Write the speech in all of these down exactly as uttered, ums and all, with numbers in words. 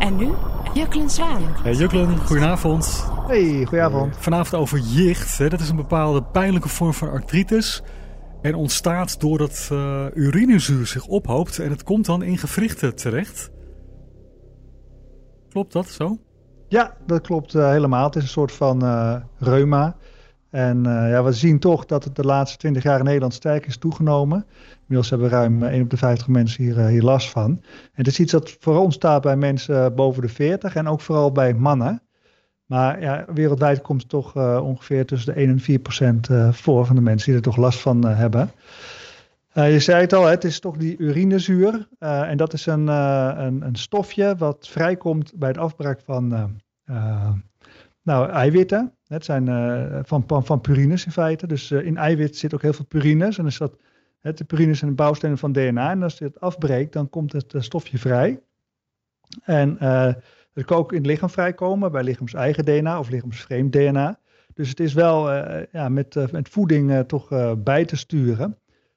En nu Juklen Zwaan. Hey Juklen, goedenavond. Hey, goedenavond. Vanavond over jicht. Hè. Dat is een bepaalde pijnlijke vorm van artritis. En ontstaat doordat uh, urinezuur zich ophoopt en het komt dan in gewrichten terecht. Klopt dat zo? Ja, dat klopt uh, helemaal. Het is een soort van uh, reuma. En uh, ja, we zien toch dat het de laatste twintig jaar in Nederland sterk is toegenomen. Inmiddels hebben we ruim één op de vijftig mensen hier, uh, hier last van. En het is iets dat vooral ontstaat bij mensen uh, boven de veertig en ook vooral bij mannen. Maar ja, wereldwijd komt het toch uh, ongeveer tussen de één en vier procent uh, voor van de mensen die er toch last van uh, hebben. Uh, je zei het al, het is toch die urinezuur. Uh, en dat is een, uh, een, een stofje wat vrijkomt bij het afbraak van uh, uh, nou, eiwitten. Het zijn uh, van, van, van purines in feite. Dus uh, in eiwit zit ook heel veel purines. En dus dat, het, de purines zijn de bouwstenen van D N A. En als je het afbreekt, dan komt het uh, stofje vrij. En uh, het kan ook in het lichaam vrijkomen bij lichaams-eigen D N A of lichaamsvreemd D N A. Dus het is wel uh, ja, met, uh, met voeding uh, toch uh, bij te sturen.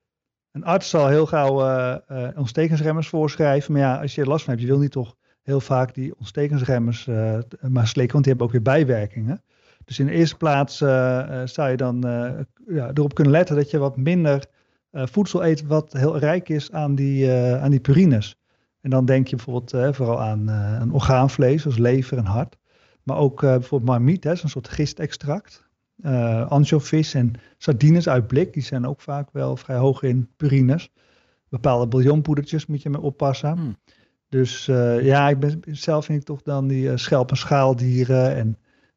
Een arts zal heel gauw uh, uh, ontstekingsremmers voorschrijven. Maar ja, als je er last van hebt, je wil niet toch heel vaak die ontstekingsremmers uh, maar slikken, want die hebben ook weer bijwerkingen. Dus in de eerste plaats uh, uh, zou je dan uh, ja, erop kunnen letten dat je wat minder uh, voedsel eet wat heel rijk is aan die, uh, aan die purines. En dan denk je bijvoorbeeld uh, vooral aan, uh, aan orgaanvlees, zoals lever en hart. Maar ook uh, bijvoorbeeld marmiet, hè, zo'n soort gistextract. Uh, ansjovis en sardines uit blik, die zijn ook vaak wel vrij hoog in purines. Bepaalde bouillonpoedertjes moet je mee oppassen. Hmm. Dus uh, ja, ik ben, zelf vind ik toch dan die uh, schelp- en schaaldieren en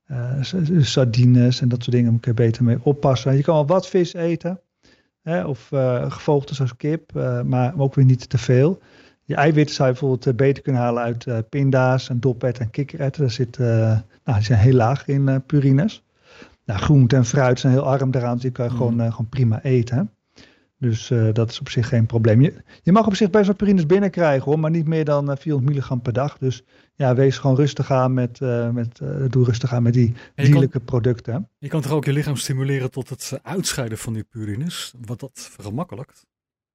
uh, sardines en dat soort dingen moet je beter mee oppassen. Je kan wel wat vis eten, hè, of uh, gevogelte zoals kip, uh, maar ook weer niet te veel. Je eiwitten zou je bijvoorbeeld uh, beter kunnen halen uit uh, pinda's en doppet en kikkererwten. Daar zit, uh, nou, die zijn heel laag in uh, purines. Nou, groente en fruit zijn heel arm daaraan, dus die kan je mm. gewoon, uh, gewoon prima eten. Dus uh, dat is op zich geen probleem. Je, je mag op zich best wel purines binnenkrijgen hoor, maar niet meer dan uh, vierhonderd milligram per dag. Dus ja, wees gewoon rustig aan met, uh, met, uh, doe rustig aan met die dierlijke kan, producten. Je kan toch ook je lichaam stimuleren tot het uitscheiden van die purines, wat dat vergemakkelijkt?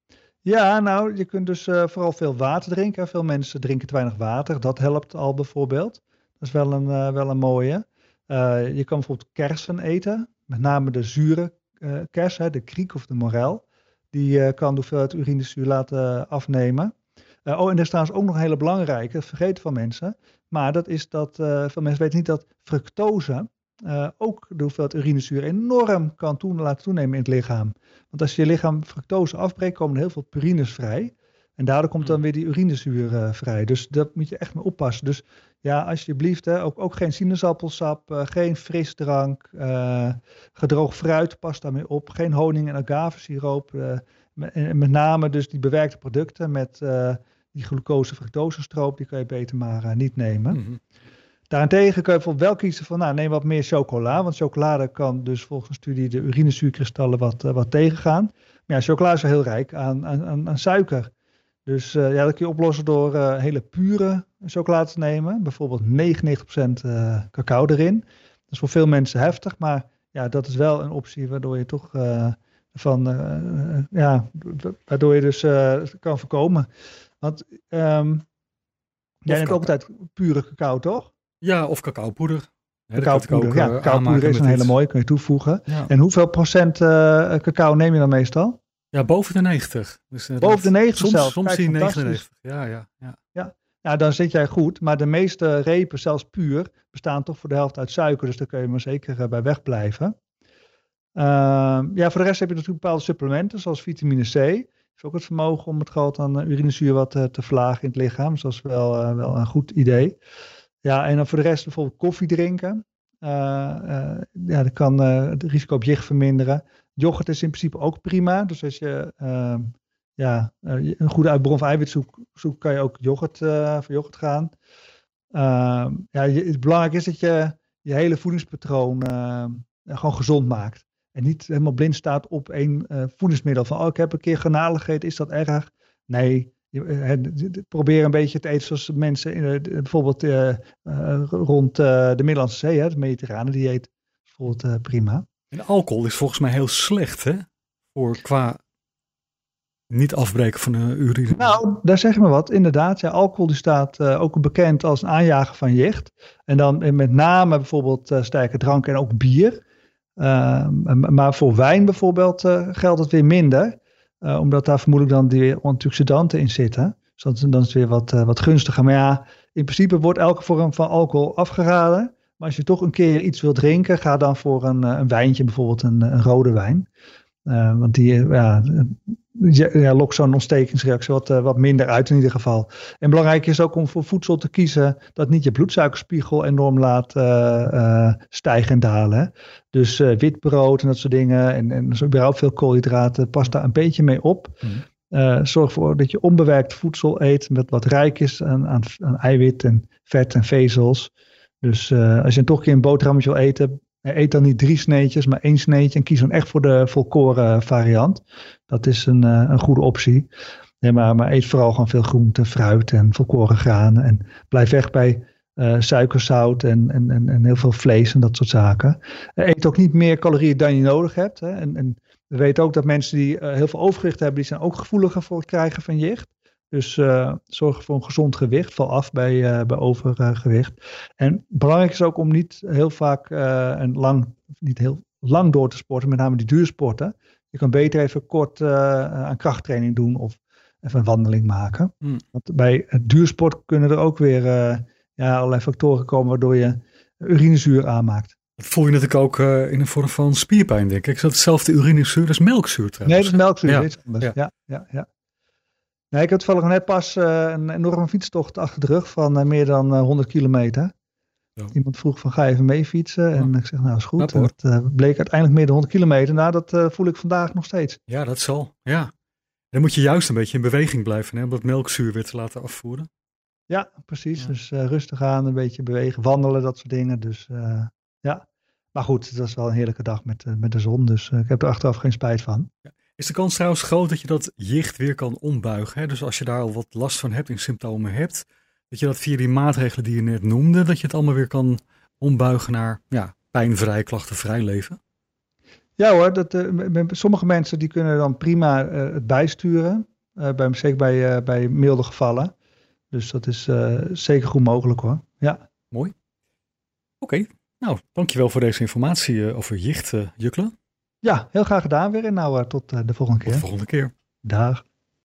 Ja, nou, je kunt dus uh, vooral veel water drinken. Veel mensen drinken te weinig water, dat helpt al bijvoorbeeld. Dat is wel een, uh, wel een mooie. Uh, je kan bijvoorbeeld kersen eten, met name de zure uh, kers, hè, de kriek of de morel. Die uh, kan de hoeveelheid urinezuur laten afnemen. Uh, oh, en er is trouwens ook nog een hele belangrijke, dat vergeten van mensen. Maar dat is dat, uh, veel mensen weten niet dat fructose uh, ook de hoeveelheid urinezuur enorm kan toen- laten toenemen in het lichaam. Want als je lichaam fructose afbreekt, komen er heel veel purines vrij. En daardoor komt dan weer die urinezuur uh, vrij. Dus dat moet je echt mee oppassen. Dus ja, alsjeblieft, hè, ook, ook geen sinaasappelsap, uh, geen frisdrank, uh, gedroogd fruit, pas daarmee op. Geen honing en agavesiroop. Uh, met, met name dus die bewerkte producten met uh, die glucose-fructosestroop, die kan je beter maar uh, niet nemen. Mm-hmm. Daarentegen kun je bijvoorbeeld wel kiezen van, nou, neem wat meer chocola. Want chocolade kan dus volgens een studie de urinezuurkristallen wat, uh, wat tegengaan. Maar ja, chocola is wel heel rijk aan, aan, aan suiker. Dus uh, ja, dat kun je oplossen door uh, hele pure chocolade te nemen. Bijvoorbeeld negenennegentig procent uh, cacao erin. Dat is voor veel mensen heftig, maar ja, dat is wel een optie waardoor je toch uh, van, uh, uh, ja, waardoor je dus uh, kan voorkomen. Want um, jij neemt ook altijd pure cacao, toch? Ja, of cacaopoeder. Cacaopoeder, ja, cacaopoeder is een hele mooie, kun je toevoegen. Ja. En hoeveel procent uh, cacao neem je dan meestal? Ja, boven de negentig. Dus, uh, boven de negentig soms, zelfs. Soms Kijk, zie je negenennegentig. Ja, ja, ja. ja. Ja, dan zit jij goed. Maar de meeste repen, zelfs puur, bestaan toch voor de helft uit suiker. Dus daar kun je maar zeker uh, bij wegblijven. Uh, ja, voor de rest heb je natuurlijk bepaalde supplementen, zoals vitamine C. Is ook het vermogen om het gehalte aan uh, urinezuur wat uh, te verlagen in het lichaam. Dus dat is wel, uh, wel een goed idee. Ja, en dan voor de rest bijvoorbeeld koffie drinken. Uh, uh, ja, dat kan uh, het risico op jicht verminderen. Yoghurt is in principe ook prima. Dus als je uh, ja, uh, een goede uitbron van eiwit zoekt, zoekt kan je ook yoghurt, uh, voor yoghurt gaan. Uh, ja, je, het belangrijk is dat je je hele voedingspatroon uh, gewoon gezond maakt. En niet helemaal blind staat op één uh, voedingsmiddel. Van, oh, ik heb een keer garnalen gegeten, is dat erg? Nee, je, uh, probeer een beetje te eten zoals mensen in, uh, bijvoorbeeld uh, uh, rond uh, de Middellandse Zee, hè, het mediterrane dieet, bijvoorbeeld uh, prima. En alcohol is volgens mij heel slecht, hè? Voor qua niet afbreken van de urine. Nou, daar zeg je maar wat. Inderdaad, ja, alcohol die staat uh, ook bekend als een aanjager van jicht. En dan met name bijvoorbeeld uh, sterke drank en ook bier. Uh, maar voor wijn bijvoorbeeld uh, geldt het weer minder. Uh, omdat daar vermoedelijk dan die antioxidanten in zitten. Dus dan, dan is het weer wat, uh, wat gunstiger. Maar ja, in principe wordt elke vorm van alcohol afgeraden. Maar als je toch een keer iets wilt drinken, ga dan voor een, een wijntje, bijvoorbeeld een, een rode wijn. Uh, want die ja, ja, lokt zo'n ontstekingsreactie wat, uh, wat minder uit in ieder geval. En belangrijk is ook om voor voedsel te kiezen dat niet je bloedsuikerspiegel enorm laat uh, uh, stijgen en dalen. Dus uh, wit brood en dat soort dingen en, en dus überhaupt veel koolhydraten, pas daar een beetje mee op. Mm. Uh, zorg ervoor dat je onbewerkt voedsel eet met wat rijk is aan, aan, aan eiwit en vet en vezels. Dus uh, als je toch een keer een boterhammetje wil eten, eet dan niet drie sneetjes, maar één sneetje. En kies dan echt voor de volkoren variant. Dat is een, uh, een goede optie. Nee, maar, maar eet vooral gewoon veel groente, fruit en volkoren granen. En blijf weg bij uh, suikerzout en, en, en, en heel veel vlees en dat soort zaken. Uh, eet ook niet meer calorieën dan je nodig hebt. Hè. En, en we weten ook dat mensen die uh, heel veel overgewicht hebben, die zijn ook gevoeliger voor het krijgen van jicht. Dus uh, zorg voor een gezond gewicht. Val af bij, uh, bij overgewicht. En belangrijk is ook om niet heel vaak uh, en lang, niet heel lang door te sporten. Met name die duursporten. Je kan beter even kort uh, aan krachttraining doen. Of even een wandeling maken. Mm. Want bij het duursport kunnen er ook weer uh, ja, allerlei factoren komen. Waardoor je urinezuur aanmaakt. Dat voel je natuurlijk ook uh, in een vorm van spierpijn, denk ik. Is dat hetzelfde urinezuur als melkzuur trouwens? Nee, dat is melkzuur. Ja. Iets anders. Ja, ja, ja. ja. Nee, ik heb toevallig net pas uh, een enorme fietstocht achter de rug van uh, meer dan uh, honderd kilometer. Ja. Iemand vroeg van ga je even mee fietsen? Ja. En ik zeg nou is goed. En het uh, bleek uiteindelijk meer dan honderd kilometer. Nou, dat uh, voel ik vandaag nog steeds. Ja, dat zal. Ja. Dan moet je juist een beetje in beweging blijven, hè, om dat melkzuur weer te laten afvoeren. Ja, precies. Ja. Dus uh, rustig aan, een beetje bewegen, wandelen, dat soort dingen. Dus uh, ja. Maar goed, het was wel een heerlijke dag met, uh, met de zon. Dus uh, ik heb er achteraf geen spijt van. Ja. Is de kans trouwens groot dat je dat jicht weer kan ombuigen? Hè? Dus als je daar al wat last van hebt en symptomen hebt, dat je dat via die maatregelen die je net noemde, dat je het allemaal weer kan ombuigen naar ja, pijnvrij, klachtenvrij leven? Ja hoor, dat, uh, sommige mensen die kunnen dan prima uh, het bijsturen, uh, bij, zeker bij, uh, bij milde gevallen. Dus dat is uh, zeker goed mogelijk hoor. Ja. Mooi. Oké, okay. Nou dankjewel voor deze informatie uh, over jicht, uh, Jukla. Ja, heel graag gedaan weer. En nou uh, tot uh, de volgende keer. Tot de volgende keer. Dag.